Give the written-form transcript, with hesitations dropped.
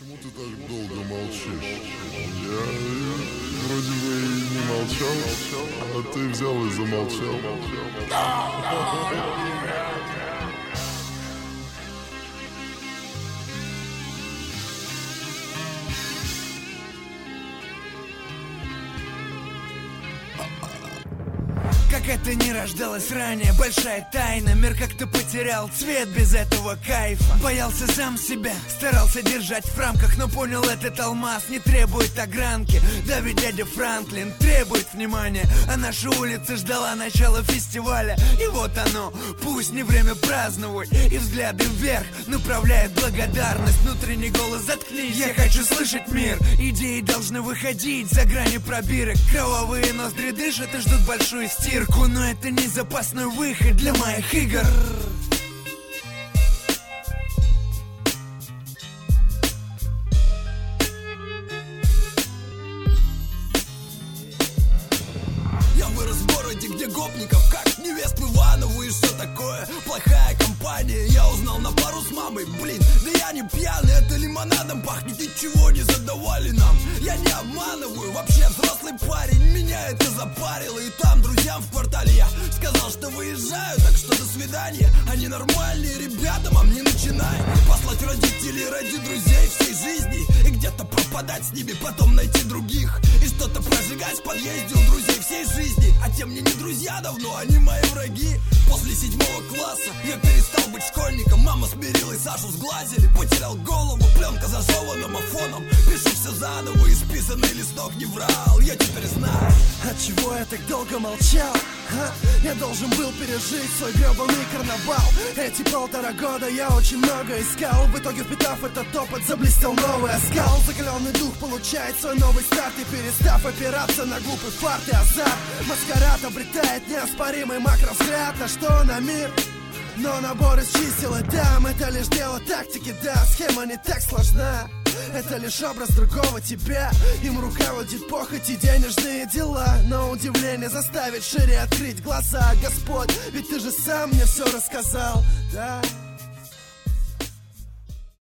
Почему ты так долго молчишь? Я вроде бы и не молчал, а ты взял и замолчал. Как это не рождалось ранее, большая тайна. Мир как-то потерял цвет без этого кайфа. Боялся сам себя, старался держать в рамках, но понял, этот алмаз не требует огранки. Да ведь дядя Франклин требует внимания, а наша улица ждала начала фестиваля. И вот оно, пусть не время праздновать. И взгляды вверх направляет благодарность. Внутренний голос: заткнись, я хочу слышать мир. Идеи должны выходить за грани пробирок. Кровавые ноздри дышат и ждут большую стирку. Но это не запасной выход для моих игр. Я вырос в городе, где гопников как невест в Иванову. И что такое плохая компания? Я узнал на пару с мамой. Блин, да я не пьяный, это лимонадом пахнет. Ничего не задавали нам, я не обманываю. Вообще взрослый парень, меня это запарило. И там друзьям в квартале я сказал, что выезжаю, так что до свидания. Они нормальные ребята, мам, не начинай послать родителей ради друзей всей жизни. И где-то пропадать с ними, потом найти других. И что-то прожигать в подъезде у друзей всей жизни. А те мне не друзья давно, они мои враги. После 7 класса я перестал быть школьником. Мама смирилась, Сашу сглазили, потерял голову. Пленка зажевана мафоном. Пишу все заново, исписанный листок не врал. Я теперь знаю, отчего я так долго молчал. Я должен был пережить свой гребаный карнавал. Эти 1,5 года я очень много искал. В итоге, впитав этот опыт, заблестел новый оскал. Закаленный дух получает свой новый старт. И перестав опираться на глупый фарт и азарт, маскарад обретает неоспоримый макровзгляд. На что на мир? Но набор из чисел и дам. Это лишь дело тактики, да. Схема не так сложна. Это лишь образ другого тебя. Им руководит похоть и денежные дела. Но удивление заставит шире открыть глаза. Господь, ведь ты же сам мне все рассказал, да?